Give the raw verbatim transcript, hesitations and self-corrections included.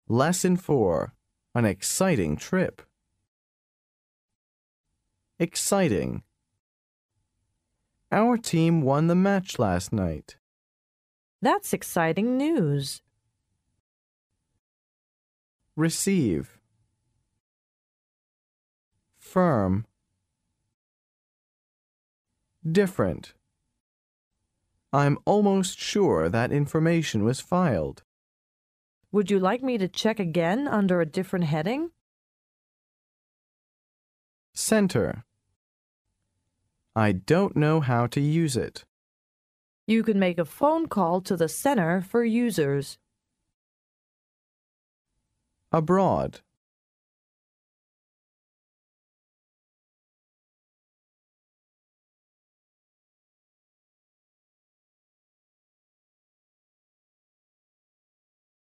Lesson four. An exciting trip. Exciting. Our team won the match last night. That's exciting news. Receive. Firm. Different. I'm almost sure that information was filed. Would you like me to check again under a different heading? Center. I don't know how to use it. You can make a phone call to the center for users. Abroad.